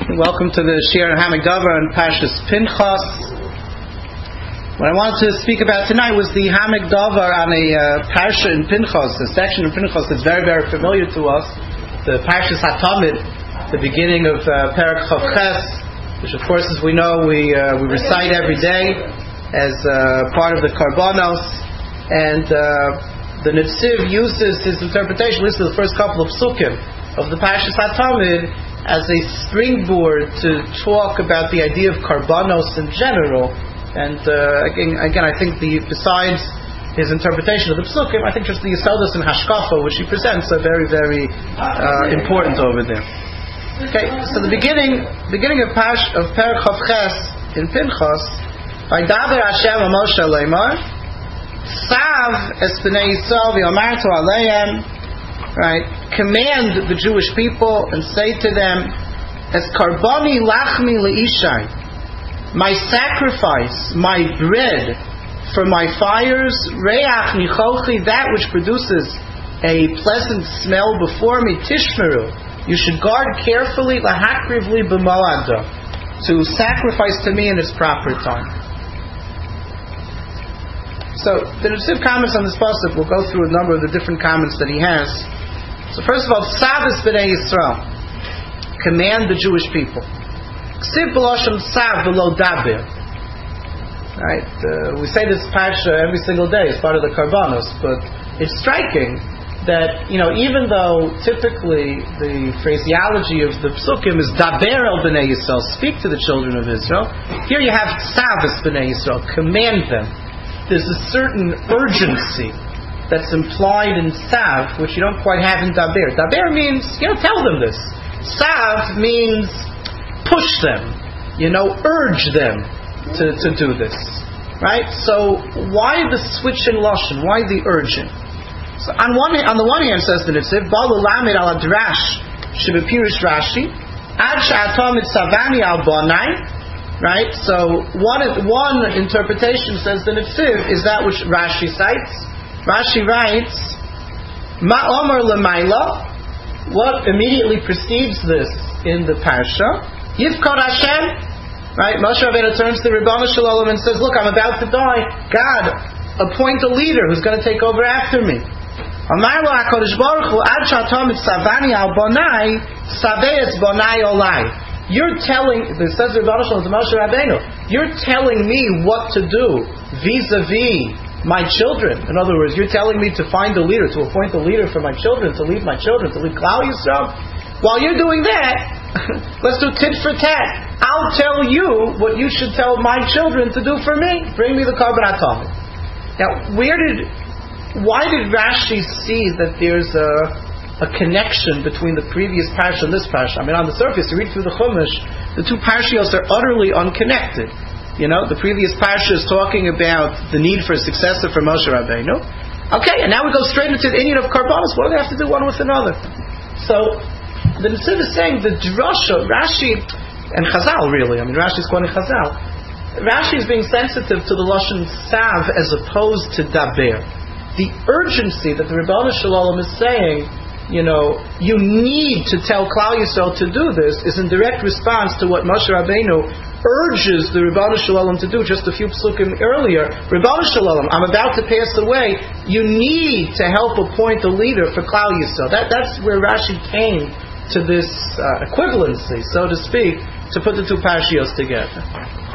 Welcome to the Shir Hamikdavar on Parshas Pinchas. What I wanted to speak about tonight was the Hamikdavar on a Parsha in Pinchas, a section in Pinchas that's very, very familiar to us. The Parshas HaTamid, the beginning of Perek Chav Ches, which of course, as we know, we recite every day as part of the Karbanos. And the Netziv uses his interpretation, at least the first couple of psukim of the Parshas HaTamid, as a springboard to talk about the idea of Karbanos in general. And again, I think besides his interpretation of the Psukim, I think just the Yesodus and Hashkafa, which he presents, are very, very important over there. Okay, so the beginning of Perek Chav Ches in Pinchas, Vaydaber Hashem a Moshe Leimar, Sav es bnei Yisrael v'yomartu aleihem, right? Command the Jewish people and say to them, as karboni lachmi leishai, my sacrifice, my bread for my fires, reach nichochi, that which produces a pleasant smell before me, tishmeru, you should guard carefully, lahakrivli b'moado, to sacrifice to me in its proper time. So the Netziv comments on this pasuk. We'll go through a number of the different comments that he has. So first of all, Sav b'nei Yisrael, command the Jewish people. Ksiv b'loshem Sav v'lo daber. Right? We say this parsha every single day as part of the Karbanos, but it's striking that, even though typically the phraseology of the psukim is daber el b'nei Yisrael, speak to the children of Israel, here you have Sav b'nei Yisrael, command them. There's a certain urgency that's implied in Sav, which you don't quite have in Daber. Daber means, tell them this. Sav means push them, urge them to do this. Right? So why the switch in Lashon? Why the urging? So on the one hand, says the Netziv, Balu Lamed al Adrash Shebepirish Rashi, Ad Sha'atom Savani al Bonai. Right? So one interpretation, says the Netziv, is that which Rashi cites. Rashi writes, Ma'omer l'mayla, what immediately precedes this in the parsha? Yivkod Hashem, right? Moshe Rabbeinu turns to the Ribbon Shalom and says, look, I'm about to die. God, appoint a leader who's going to take over after me. Amar lo HaKadosh Baruch Hu, Ad Sha'atom Savani al Bonai, Savei Bonai Olai. You're telling, it says Ribbon Shalom to Moshe Rabbeinu, you're telling me what to do vis-a-vis my children. In other words, you're telling me to find a leader, to appoint a leader for my children, to lead my children, to lead Klal Yisrael. While you're doing that, let's do tit for tat. I'll tell you what you should tell my children to do for me. Bring me the Karban HaTamid. Now, why did Rashi see that there's a connection between the previous parsha and this parsha? I mean, on the surface, you read through the Chumash, the two parshios are utterly unconnected. The previous parsha is talking about the need for a successor for Moshe Rabbeinu. Okay, and now we go straight into the inyan of Karbanos. What do they have to do one with another? So, the Netziv is saying the drasha, Rashi, and Chazal really, Rashi is quoting Chazal. Rashi is being sensitive to the Lashon Sav as opposed to Daber. The urgency that the Ribbon Shalom is saying, you need to tell Klal Yisrael to do this, is in direct response to what Moshe Rabbeinu urges the Ribbon Shalom to do just a few psukim earlier. Ribbon Shalom, I'm about to pass away. You need to help appoint a leader for Klal Yisrael. That's where Rashi came to this equivalency, so to speak, to put the two parshios together.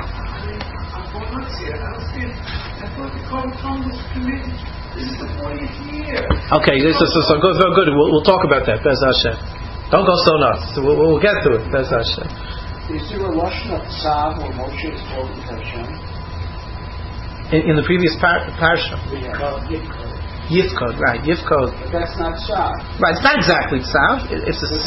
Okay, so good. We'll talk about that. Bez Hashem. Don't go so nuts. We'll get to it. Bez Hashem. Is there a Lashon of Sav where Moshe is spoken to Hashem? In the previous parsha? Yifkod, right? Yifkod. But that's not Sav. Right, it's not exactly Sav. It's a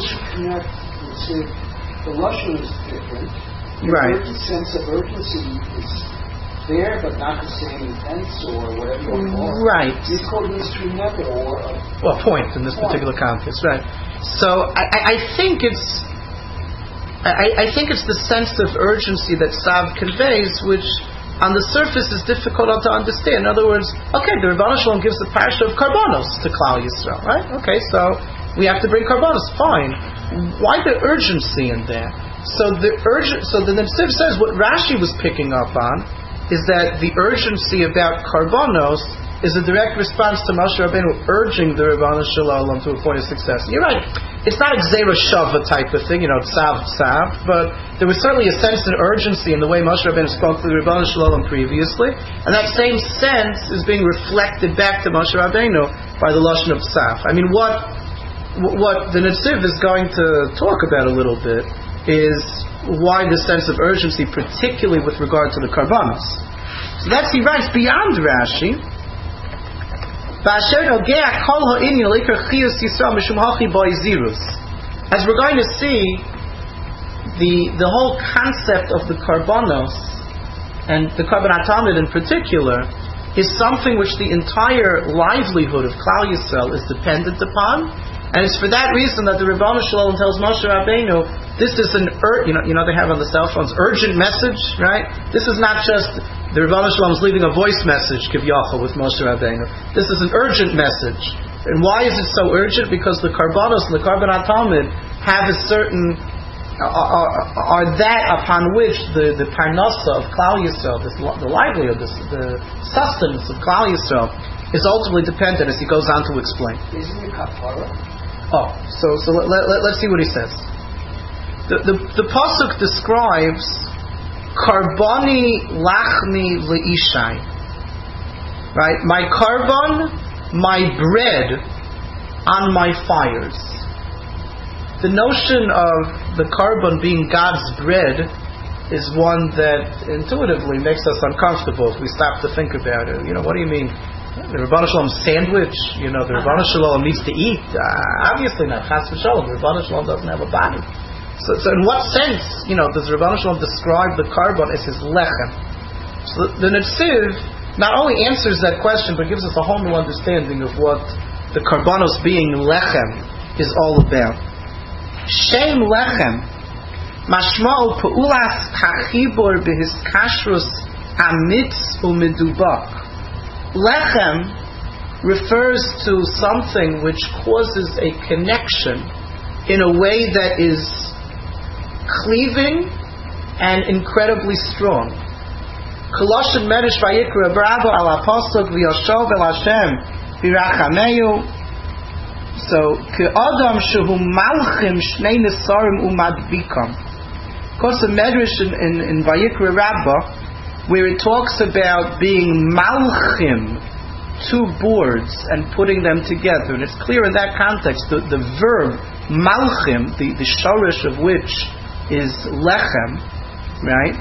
the Lashon is different. Right. The sense of urgency is there, but not the same intense or whatever you want to call it. Right. Yifkod means to remember or point in this particular context, right? So I think it's. I think it's the sense of urgency that Sav conveys, which on the surface is difficult to understand. In other words, okay, the Ribbon Shalom gives the parsha of Karbanos to Klal Yisrael, right? Okay, so we have to bring Karbanos, fine. Why the urgency in there? So the Netziv says what Rashi was picking up on is that the urgency about karbonos is a direct response to Moshe Rabbeinu urging the Rebbeinu Shalom to a point of success. You're right. It's not a Gzeira Shava type of thing, tzav, but there was certainly a sense of urgency in the way Moshe Rabbeinu spoke to the Rebbeinu Shalom previously, and that same sense is being reflected back to Moshe Rabbeinu by the lashon of tzav. I mean, what the Netziv is going to talk about a little bit is why the sense of urgency, particularly with regard to the karbanos. So that's, he writes beyond Rashi. As we're going to see, the whole concept of the karbanos and the karbanat tamid in particular is something which the entire livelihood of Klal Yisrael is dependent upon, and it's for that reason that the Rebbeinu Shalom tells Moshe Rabbeinu, this is an they have on the cell phones urgent message, right? This is not just the Rebbeinu Shalom is leaving a voice message, Kivyachol, with Moshe Rabbeinu. This is an urgent message. And why is it so urgent? Because the karbanos and the karbanat talmid have a certain are that upon which the parnasa of Klal Yisrael, the livelihood, the sustenance of Klal Yisrael, is ultimately dependent, as he goes on to explain. Isn't it kapara? So let's see what he says. The pasuk describes karboni lachmi leishai. Right, my carbon, my bread on my fires. The notion of the carbon being God's bread is one that intuitively makes us uncomfortable if we stop to think about it. What do you mean? The Rebbeinu Shalom sandwich, the Rebbeinu Shalom needs to eat. Obviously not. Chas v'shalom. The Rebbeinu Shalom doesn't have a body. So in what sense, does the Rebbeinu Shalom describe the carbon as his lechem? So the Netziv not only answers that question, but gives us a whole new understanding of what the karbanos being lechem is all about. Shem lechem, mashma'u pa'ulas hachibur b'his kashrus amitz u'medubak. Lechem refers to something which causes a connection in a way that is cleaving and incredibly strong. Koloshin Medrash Vayikra Bravo al Apostol V'Yoshov El Hashem V'Rachameu. So Ke'adam Shehu Malchim Shnei Nesarim Umadbikam. Of course, the Medrash in Vayikra Rabbah, where it talks about being malchim, two boards, and putting them together. And it's clear in that context, the verb malchim, the shorish of which is lechem, right?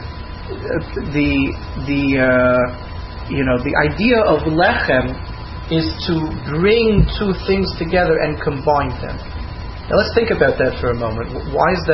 The idea of lechem is to bring two things together and combine them. Now let's think about that for a moment. Why is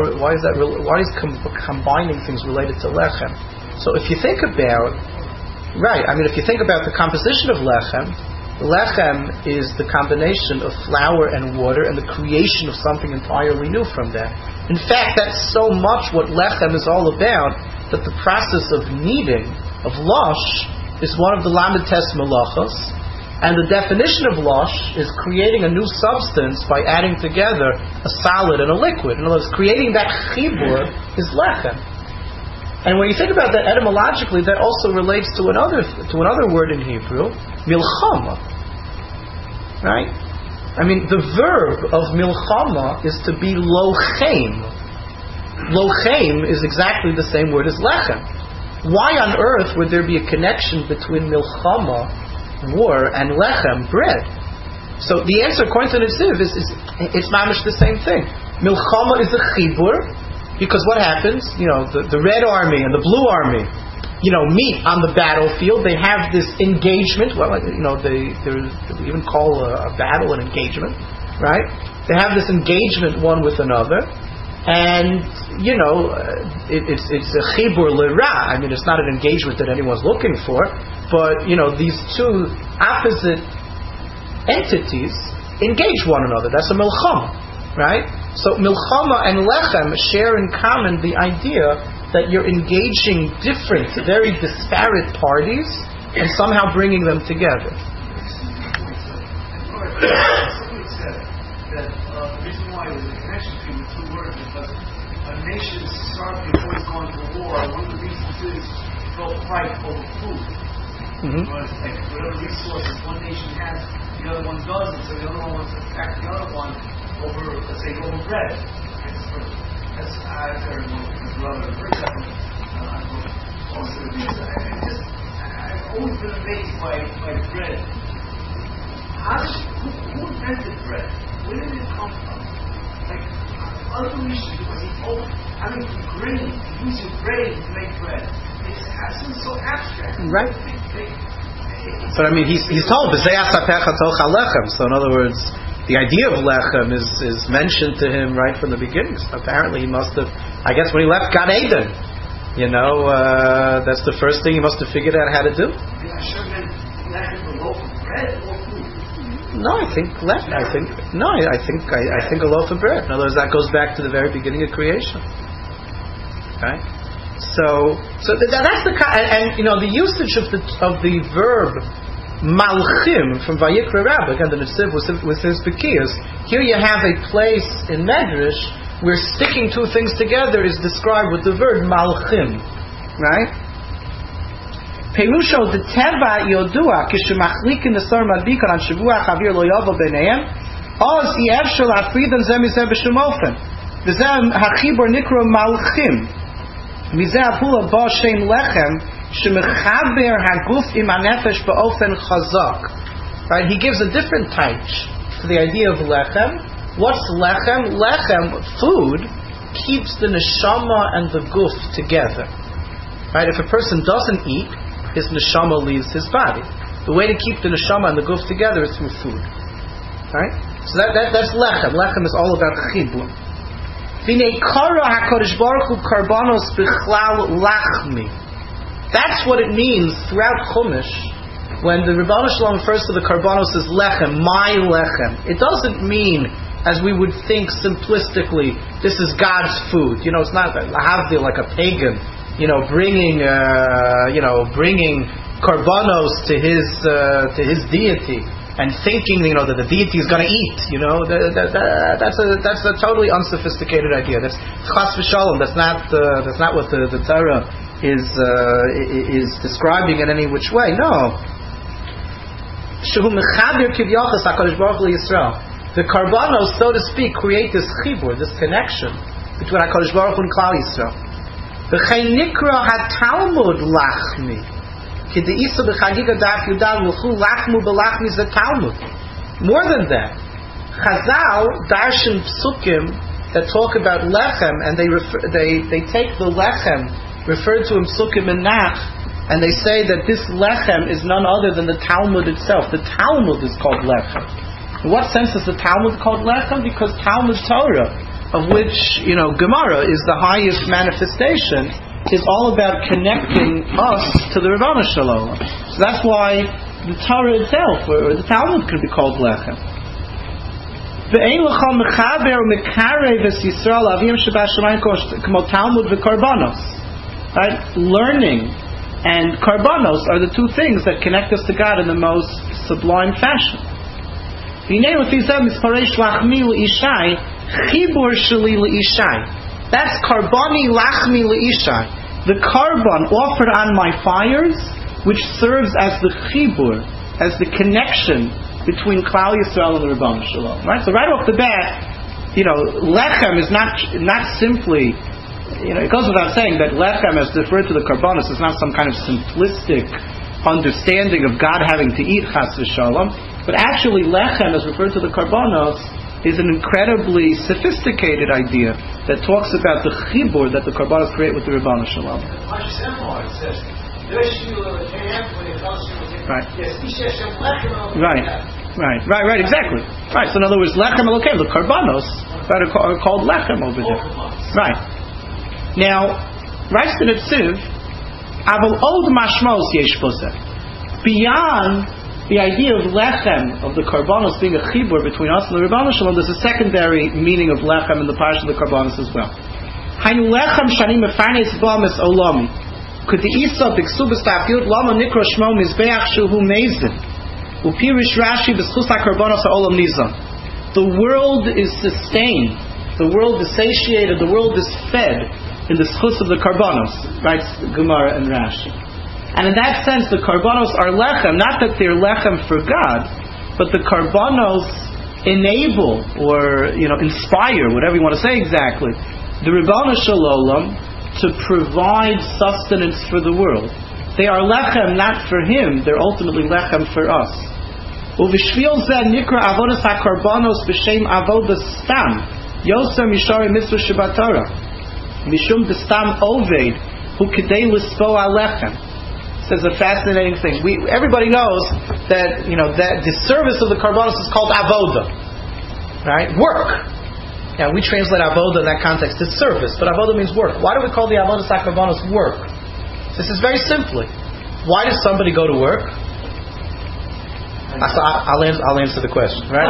combining things related to lechem? So if you think about, if you think about the composition of lechem is the combination of flour and water and the creation of something entirely new from that. In fact, that's so much what lechem is all about, that the process of kneading, of losh, is one of the lamed tes malachos, and the definition of losh is creating a new substance by adding together a solid and a liquid. In other words, creating that chibur is lechem. And when you think about that etymologically, that also relates to another word in Hebrew, milchama. Right? The verb of milchama is to be lochem. Lochem is exactly the same word as lechem. Why on earth would there be a connection between milchama, war, and lechem, bread? So the answer, according to Netziv, is it's mamish the same thing. Milchama is a chibur. Because what happens, the Red Army and the Blue Army, meet on the battlefield. They have this engagement. Well, they even call a battle an engagement, right? They have this engagement one with another, and it's a chibur l'ra. It's not an engagement that anyone's looking for, but these two opposite entities engage one another. That's a milchama. Right? So milchama and lechem share in common the idea that you're engaging different, very disparate parties and somehow bringing them together. Somebody said that the reason why there's a connection between the two words is because a nations start before it's going to war, one of the reasons is they'll fight over food. Like whatever resources one nation has, the other one doesn't, so the other one wants to attack the other one over, let's say, over bread. That's I've heard my brother, for example, I've always been amazed by bread. Who invented bread? Where did it come from? Like, other nations, because grain, you use your brain to make bread. It seems so abstract. Right. But he's told, so in other words, the idea of lechem is mentioned to him right from the beginning. So apparently he must have, I guess when he left Gan Eden, that's the first thing he must have figured out how to do. No, I think a loaf of bread. In other words, that goes back to the very beginning of creation. Okay, so that's the the usage of the verb malchim from Vayikra Rabbah, again the Nitziv with his Bekiyas. Here you have a place in Medrash where sticking two things together is described with the verb malchim, right? Perusho the teva yodua kishmachlikin the sar madbikan on shavua chavir lo yavo b'neihem oz yevshel afridan zem yisem b'shum ofen v'zem hachibor nikro malchim mizeh apula ba shem lechem shemechaber haguf im hanefesh ba'ofen chazak. Right? He gives a different touch to the idea of lechem. What's lechem? Lechem, food, keeps the neshama and the guf together. Right? If a person doesn't eat, his neshama leaves his body. The way to keep the neshama and the guf together is through food. Right? So that's lechem. Lechem is all about chibur. V'nei kara HaKadosh Baruch Hu karbanos b'chlal lachmi. That's what it means throughout Chumash when the Rebbeinu Shalom refers to the karbanos as lechem, my lechem. It doesn't mean, as we would think simplistically, this is God's food. It's not lahavdil like a pagan. Bringing karbanos to his deity and thinking, that the deity is going to eat. That's a totally unsophisticated idea. That's chas v'shalom. That's not what the Torah is describing in any which way. No. Shehu mechaber kivyachas HaKadosh Baruch Hu Yisrael. The karbanos, so to speak, create this chibur, this connection between HaKadosh Baruch Hu and Klal Yisrael. V'chein nikra ha-Talmud lachmi. Ki de'isa b'chagiga daf yudal l'chu lachmu b'lachmi ze Talmud. More than that, Chazal darshan psukim that talk about lechem, and they take the lechem referred to in psukim and nach, and they say that this lechem is none other than the Talmud itself. The Talmud is called lechem. In what sense is the Talmud called lechem? Because Talmud Torah, of which Gemara is the highest manifestation, is all about connecting us to the Rebbeinu Shalom. So that's why the Torah itself, or the Talmud, could be called lechem. Right? Learning and karbanos are the two things that connect us to God in the most sublime fashion. That's karbani lachmi leishai, the karban offered on my fires, which serves as the chibur, as the connection between Klal Yisrael and the Rebbeinu Shalom. Right. So right off the bat, lechem is not simply. It goes without saying that lechem, as referred to the karbanos, is not some kind of simplistic understanding of God having to eat chas v'shalom, but actually lechem, as referred to the karbanos, is an incredibly sophisticated idea that talks about the chibur that the karbanos create with the Rebbeinu Shalom. Right, exactly. Right, so in other words, lechem elokeim, the karbanos are called lechem over there. Right. Now, writes the Nitziv, Aval old mashmos yesh poseh. Beyond the idea of lechem, of the karbanos being a chibur between us and the Rebbeinu Shalom, there's a secondary meaning of lechem in the parish of the karbanos as well. Hainu lechem shani mefarnes b'amis olami. Could the Isa b'ksubas ta'afiyut lama nikro shmo mizbeach shuhu meizin. Upirish Rashi b'schus ha'karbanos ha'olam nizam. The world is sustained the world is satiated, the world is fed in the schus of the karbanos, writes Gemara and Rashi. And in that sense, the karbanos are lechem, not that they're lechem for God, but the karbanos enable or inspire, whatever you want to say exactly, the Ribono Shel Olam to provide sustenance for the world. They are lechem not for him, they're ultimately lechem for us. Uvishvil zeh nikra avodas hakarbanos b'shem avodas stam yoser mishari mitzvah Shabbat Torah mishum destam oved hu kedei lispo alechem. Says a fascinating thing. Everybody knows that that the service of the karbanos is called avoda, right? Work. Now we translate avoda in that context as service, but avoda means work. Why do we call the avodas hakarbanos work? This is very simply. Why does somebody go to work? I'll answer the question, right?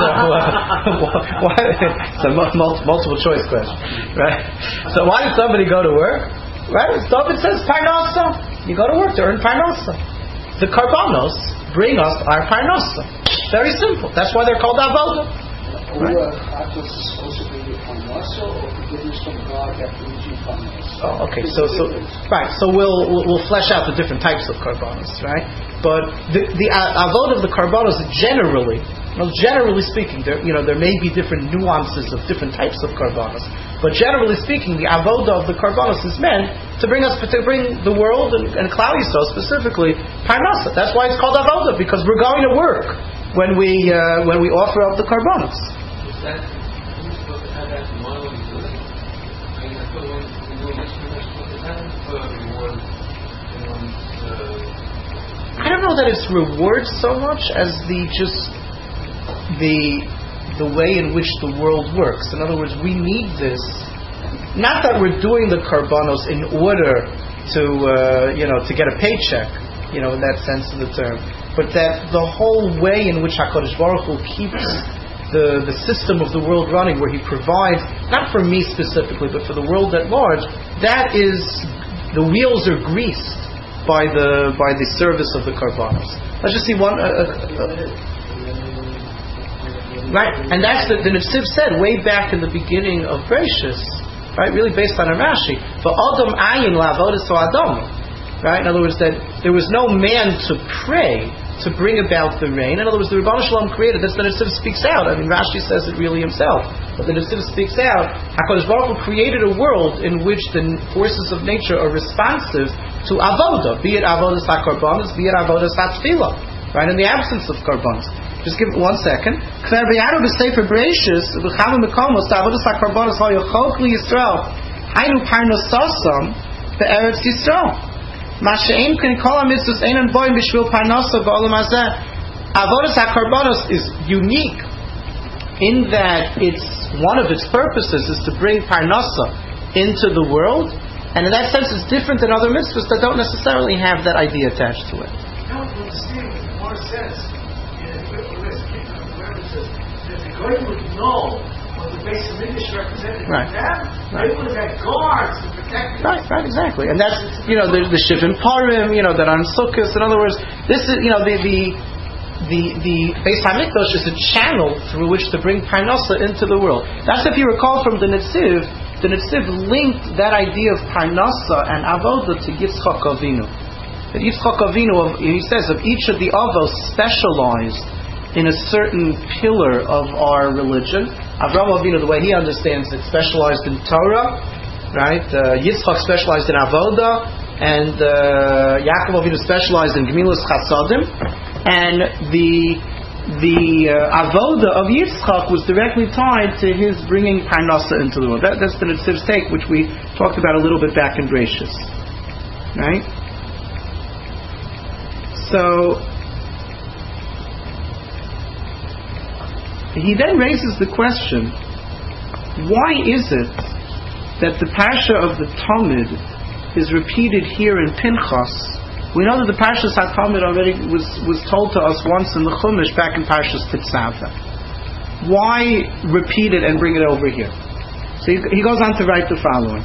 It's a multiple choice question, right? So why does somebody go to work? Right? So it says parnasa. You go to work to earn parnasa. The karbanos bring us our parnasa. Very simple. That's why they're called avoda. Right? Oh, okay. So right. So we'll flesh out the different types of karbanos, right? But the avodah of the karbanos generally speaking, there may be different nuances of different types of karbanos. But generally speaking, the avodah of the karbanos is meant to bring the world and Klal Yisrael specifically parnasa. That's why it's called avodah, because we're going to work when we offer up the karbanos. I don't know that it's reward so much as the way in which the world works. In other words, we need this. Not that we're doing the karbanos in order to get a paycheck, in that sense of the term, but that the whole way in which HaKadosh Baruch Hu keeps the system of the world running, where He provides, not for me specifically, but for the world at large, that is, the wheels are greased by the service of the karbanos. Let's just see one. Right, and that's the Nesiv said way back in the beginning of Bereshis, right? Really based on a Rashi. For Adam ayin la'avodas Adam, right? In other words, that there was no man to pray to bring about the rain. In other words, the Ribono Shel Olam created. That's the Nesiv speaks out. I mean, Rashi says it really himself, but the Nesiv speaks out. HaKadosh Baruch Hu created a world in which the forces of nature are responsive to avodah, be it avodas hakarbanos, be it avodas hatfilah, right? In the absence of karbanos. Just give it 1 second. B'Sefer Bereshis, v'chalu mekomos avodas hakarbanos ha'yochok liYisrael, hainu parnosasam be'eretz Yisrael. Masha'im can call a mitzvahs einan boim b'shvil parnasa ba'olam hazeh. Avodas hakarbanos is unique in that one of its purposes is to bring parnasa into the world, and in that sense, it's different than other mitzvahs that don't necessarily have that idea attached to it. No, but Steve, the Gemara says, whoever says, that the Goy would know what the base of English represented right. them. Right. They would have had guards to protect them. Right, exactly. And that's, the Shivim Parim, that on Sukkot. In other words, this is, the Beis HaMikdash is a channel through which to bring parnasa into the world. That's, if you recall from the Netziv linked that idea of parnasa and avodah to Yitzchak Avinu. That Yitzchak Avinu, he says, of each of the avos specialized in a certain pillar of our religion. Avraham Avinu, the way he understands it, specialized in Torah, right? Yitzchak specialized in avodah, and Yaakov Avinu specialized in Gemilas Chasadim, and the avoda of Yitzchak was directly tied to his bringing parnasa into the world. That's the Netziv's take, which we talked about a little bit back in Bereshis. Right? So he then raises the question, why is it that the parsha of the Talmud is repeated here in Pinchas? We know that the Parshas HaTalmud already was told to us once in the Chumash back in Parshas Tetzaveh. Why repeat it and bring it over here? So he goes on to write the following.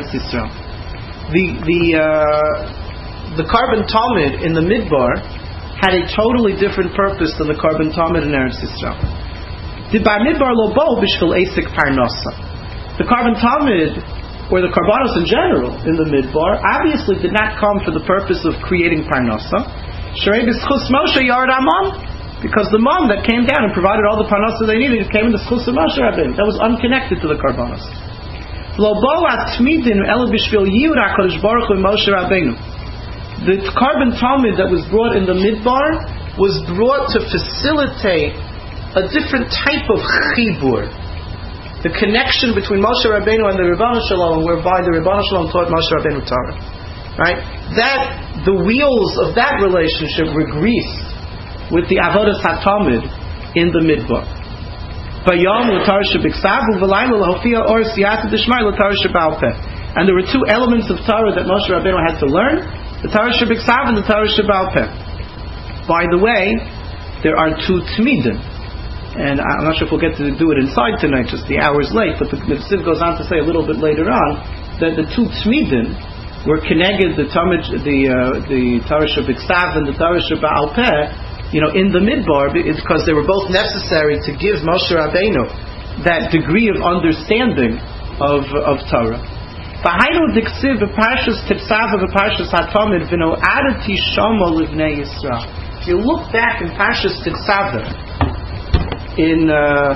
The carbon Talmud in the Midbar had a totally different purpose than the Korban Tamid in Eretz Yisrael. The Bar Midbar lo bo b'shvil esik parnasa. The Korban Tamid, or the Karbanos in general, in the Midbar, obviously did not come for the purpose of creating parnasa. Shrei b'schus Moshe yard amam, because the mom that came down and provided all the parnasa they needed came in the schus of Moshe Rabbeinu. That was unconnected to the Karbanos. Lo bo atmidin ela b'shvil yiyud HaKadosh Baruch Hu Moshe Rabbeinu. The Korban Tamid that was brought in the Midbar was brought to facilitate a different type of chibur, the connection between Moshe Rabbeinu and the Ribono Shel Olam, whereby the Ribono Shel Olam taught Moshe Rabbeinu Torah. Right? That the wheels of that relationship were greased with the Avodas HaTamid in the Midbar. Bayom l'Torah shebiksav u'v'layla l'hofia or siyata d'shmai l'Torah sheba'al peh. And there were two elements of Torah that Moshe Rabbeinu had to learn: the Torah shebiksav and the Torah sheba'al peh. By the way, there are two tmidim. And I'm not sure if we'll get to do it inside tonight, just the hours late, but the Siv goes on to say a little bit later on that the two Tzmidin were connected, the Torah Shebiksav and the Torah Sheba'al Peh, in the Midbar, because they were both necessary to give Moshe Rabbeinu that degree of understanding of Torah. V'hainu diksiv v'parshas Titzav v'parshas HaTamid v'no adati shama livnei Yisrael. If you look back in Parshas Titzav, in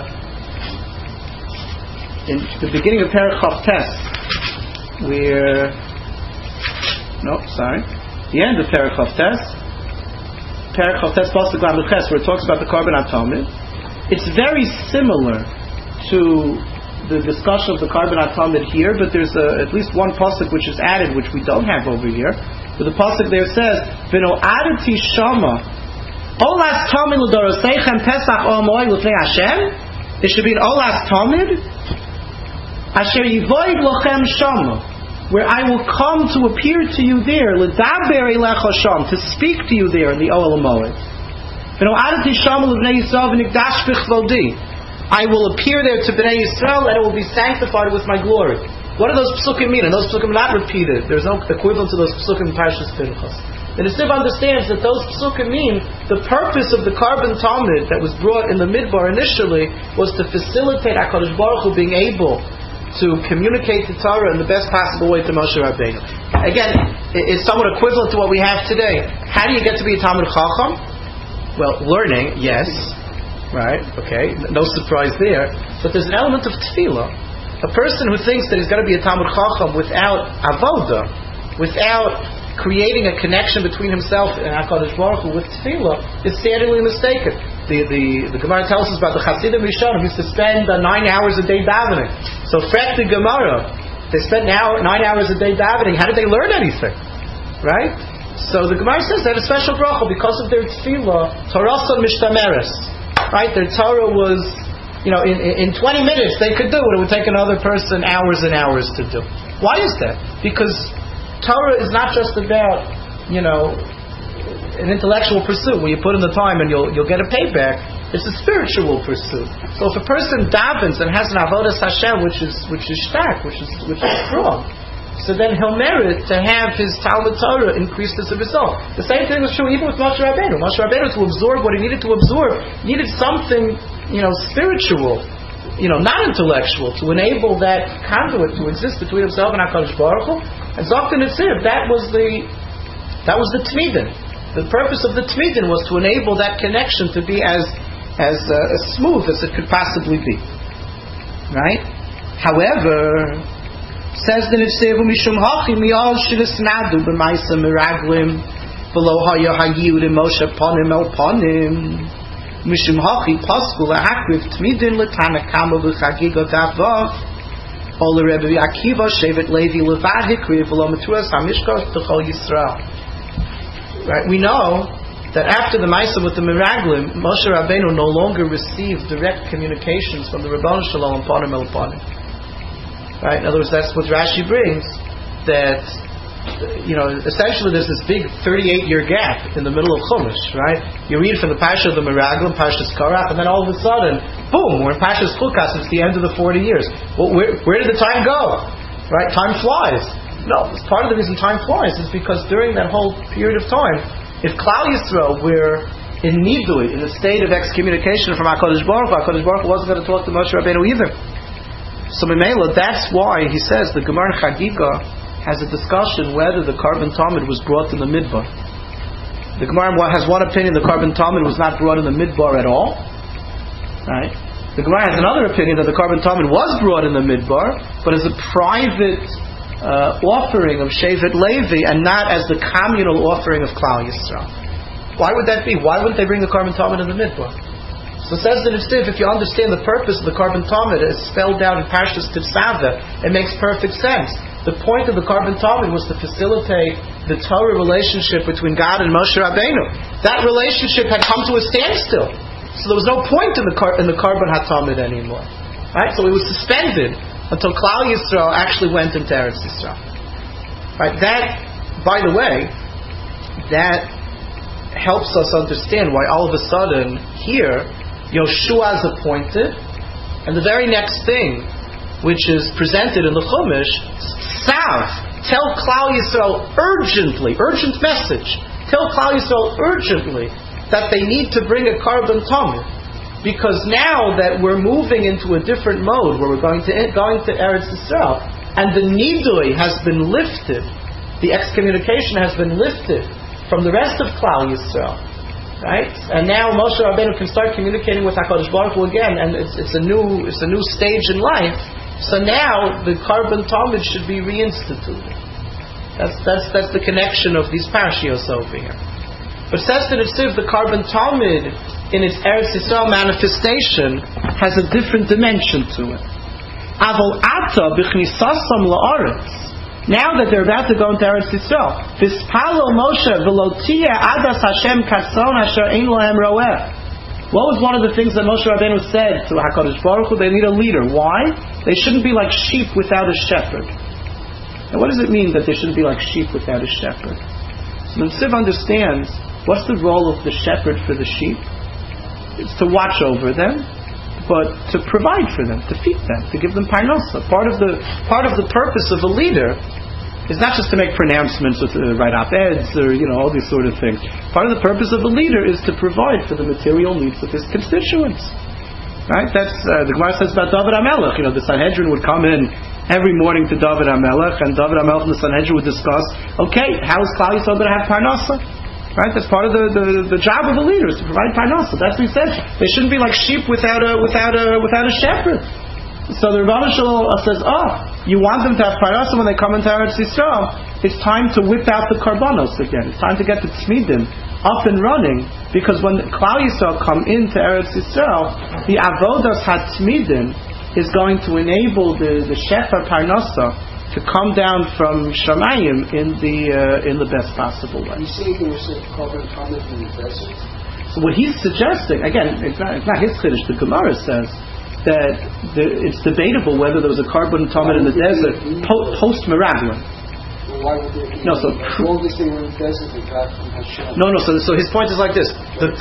the beginning of Perek Chavtes, the end of Perek Chavtes, Pasuk Lamed Ches, where it talks about the Korban HaTamid. It's very similar to the discussion of the Korban HaTamid here, but there's at least one pasuk which is added, which we don't have over here. But the pasuk there says, "V'no adati shama." Olas Tamid l'doroseichem Pesach o Moed l'fnei Hashem. It should be an Olas Tamid Asher yivoid lochem shama, where I will come to appear to you there, l'daber elecha sham, to speak to you there in the Ohel Moed. V'no adati shama l'bnei Yisrael v'nikdash b'chvodi. I will appear there to Bnei Yisrael and it will be sanctified with my glory. What do those psukim mean? And those psukim are not repeated. There's no equivalent to those psukim in Parshas Pinchas. The Nesiv understands that those psukim mean the purpose of the Korban Tamid that was brought in the Midbar initially was to facilitate HaKadosh Baruch Hu being able to communicate the Torah in the best possible way to Moshe Rabbeinu. Again, it's somewhat equivalent to what we have today. How do you get to be a Talmid Chacham? Well, learning, yes. Right? Okay. No surprise there. But there's an element of tefillah. A person who thinks that he's going to be a Talmid Chacham without avoda, without creating a connection between himself and HaKadosh Baruch Hu with tefillah, is sadly mistaken. The Gemara tells us about the Hasidim Rishonim who used to spend 9 hours a day davening. So fret the Gemara. They spent 9 hours a day davening. How did they learn anything? Right? So the Gemara says they had a special bracha because of their tefillah. Torah mishtameres. Right? Their Torah was, in 20 minutes they could do what it would take another person hours and hours to do. Why is that? Because Torah is not just about, an intellectual pursuit where you put in the time and you'll get a payback. It's a spiritual pursuit. So if a person davens and has an avodas Hashem, which is shtak, which is strong, so then he'll merit to have his Talmud Torah increased as a result. The same thing was true even with Moshe Rabbeinu. Moshe Rabbeinu, to absorb what he needed to absorb, needed something, spiritual, not intellectual, to enable that conduit to exist between himself and HaKadosh Baruch Hu. And Zokta Nitziv, that was the Tmidin. The purpose of the Tmidin was to enable that connection to be as smooth as it could possibly be. Right? However, says the Nitziv, Mishum Hachi Mi'al Shirisnadu B'maisa Miraglim V'lo Haya Hayud Moshe Ponim El Ponim Mishum Hachi Pasku L'Hakriv Tmidin L'Tana Kama V'Chagiga Davav Ola Rebbe Akiva Shevet Levi Levad Hikri V'lo Maturas HaMishkos T'chol Yisrael. Right? We know that after the Maisa with the Miraglim, Moshe Rabbeinu no longer received direct communications from the Ribono Shel Olam Ponim El Ponim. Right? In other words, that's what Rashi brings, that essentially there's this big 38-year gap in the middle of Chumash, right? You read from the Parsha of the Miraglim, Parshas Korach, and then all of a sudden, boom, we're in Parshas Chukas. It's the end of the 40 years. Well, where did the time go? Right? Time flies. No, part of the reason time flies is because during that whole period of time, if Klal Yisrael were in nidui, in a state of excommunication from HaKadosh Baruch Hu wasn't going to talk to Moshe Rabbeinu either. So Memela, that's why he says the Gemara Chagiga has a discussion whether the Karban Talmud was brought in the Midbar. The Gemara has one opinion: the Karban Talmud was not brought in the Midbar at all. Right? The Gemara has another opinion that the Karban Talmud was brought in the Midbar, but as a private offering of Shevet Levi and not as the communal offering of Klal Yisrael. Why would that be? Why wouldn't they bring the Karban Talmud in the Midbar? So it says that if you understand the purpose of the Karban Talmud as spelled out in Parshas Tivsava, it makes perfect sense. The point of the Karban Talmud was to facilitate the Torah relationship between God and Moshe Rabbeinu. That relationship had come to a standstill, so there was no point in the Karban HaTalmud anymore. Right? So it was suspended until Klal Yisrael actually went into Eretz Yisrael. Right? That, by the way, that helps us understand why all of a sudden here Yoshua is appointed, and the very next thing, which is presented in the Chumash, Sav, tell Klal Yisrael urgently, urgent message, tell Klal Yisrael urgently that they need to bring a Karban Talmud, because now that we're moving into a different mode where we're going to Eretz Yisrael, and the nidui has been lifted, the excommunication has been lifted from the rest of Klal Yisrael, right? And now Moshe Rabbeinu can start communicating with HaKadosh Baruch Hu again, and it's a new stage in life. So now the Karban Talmud should be reinstituted. That's the connection of these parashios over here. But says that if the Karban Talmud in its Eretz Yisrael manifestation has a different dimension to it. Aval ata b'chnisasam la'aretz. Now that they're about to go into Eretz Yisrael, Vispalo Moshe v'lotia adas Hashem katson asher ein lohem roeh. What was one of the things that Moshe Rabbeinu said to HaKadosh Baruch Hu? They need a leader. Why? They shouldn't be like sheep without a shepherd. Now what does it mean that they shouldn't be like sheep without a shepherd? So Siv understands, what's the role of the shepherd for the sheep? It's to watch over them, but to provide for them, to feed them, to give them parnasa. Part of the purpose of a leader is not just to make pronouncements with write op-eds or all these sort of things. Part of the purpose of a leader is to provide for the material needs of his constituents. Right? That's the Gemara says about David HaMelech. The Sanhedrin would come in every morning to David HaMelech, and David HaMelech and the Sanhedrin would discuss, okay, how is Klal Yisrael going to have parnasa? Right? That's part of the job of a leader, is to provide parnasa. That's what he said. They shouldn't be like sheep without a shepherd. So the Rebbe Shalom says, you want them to have parnasa when they come into Eretz Yisrael, it's time to whip out the karbanos again. It's time to get the tzmidim up and running, because when Klal Yisrael come into Eretz Yisrael, the avodas hatzmidim is going to enable the shefa parnasa to come down from Shamayim in the best possible way. You say there was a Karban Talmud in the desert? So what he's suggesting, again, it's not his chiddush. The Gemara says that it's debatable whether there was a Karban Talmud in the desert post Meraglim. Why would there be? No, so all this thing in the desert they got from Hashem. No. So his point is like this: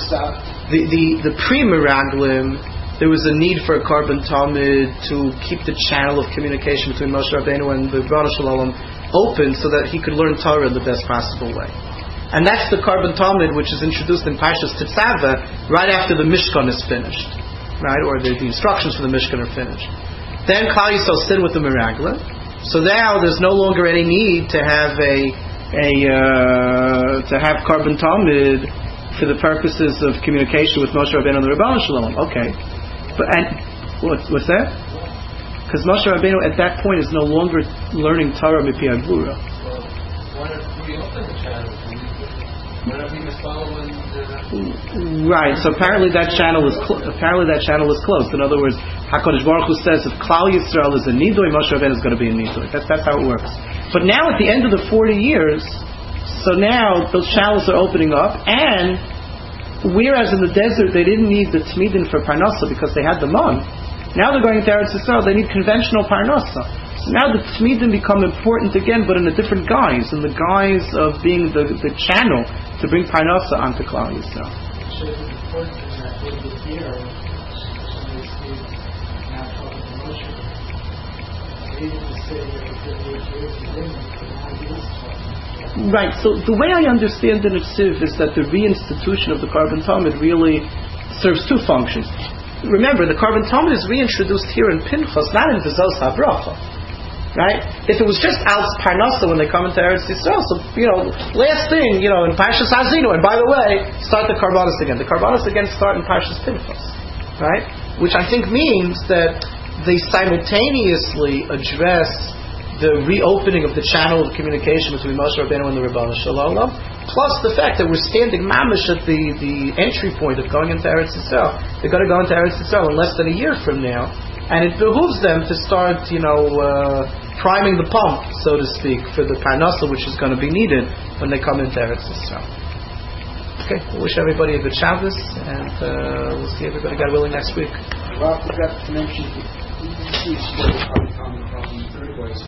the pre-Meraglim, there was a need for a Karban Talmud to keep the channel of communication between Moshe Rabbeinu and the Rebbe Shalom open, so that he could learn Torah in the best possible way. And that's the Karban Talmud which is introduced in Parshas Tetzaveh right after the Mishkan is finished. Right, or the instructions for the Mishkan are finished. Then Klal Yisrael sit with the Meraglim. So now there's no longer any need to have to have Karban Talmud for the purposes of communication with Moshe Rabbeinu and the Rebbe Shalom. Okay, and what's that? Because Moshe Rabbeinu at that point is no longer learning Torah mipi Agvura. Why not reopen the channel? Why not be following? Right. So apparently that channel is closed. In other words, HaKadosh Baruch Hu says if Klal Yisrael is a nidui, Moshe Rabbeinu is going to be a nidui. That's how it works. But now at the end of the 40 years, so now those channels are opening up, and whereas in the desert they didn't need the tzmidin for parnasa because they had the man, now they're going to Eretz Yisrael, they need conventional parnasa. So now the tzmidim become important again, but in a different guise, in the guise of being the channel to bring parnasa onto Klal Yisrael. So the point is that with the fear, somebody speaks now talking to Moshe, able to say that it's 58 years and then Right, so the way I understand the Nefsiv is that the reinstitution of the Karban Talmud really serves two functions. Remember, the Karban Talmud is reintroduced here in Pinchas, not in V'zos HaBracha. Right? If it was just Al Parnasa when they come into Eretz Yisrael, so, last thing, in Parshas Hazinu, and by the way, start the Karbanos again. The Karbanos again start in Parshas Pinchas. Right? Which I think means that they simultaneously address the reopening of the channel of communication between Moshe Rabbeinu and the Ribono Shel Olam, plus the fact that we're standing mamish at the entry point of going into Eretz Yisrael. They're going to go into Eretz Yisrael in less than a year from now, and it behooves them to start, priming the pump, so to speak, for the parnasa which is going to be needed when they come into Eretz Yisrael. Okay, we wish everybody a good Shabbos, and we'll see everybody, God willing, next week. Well, I forgot to mention, the third place.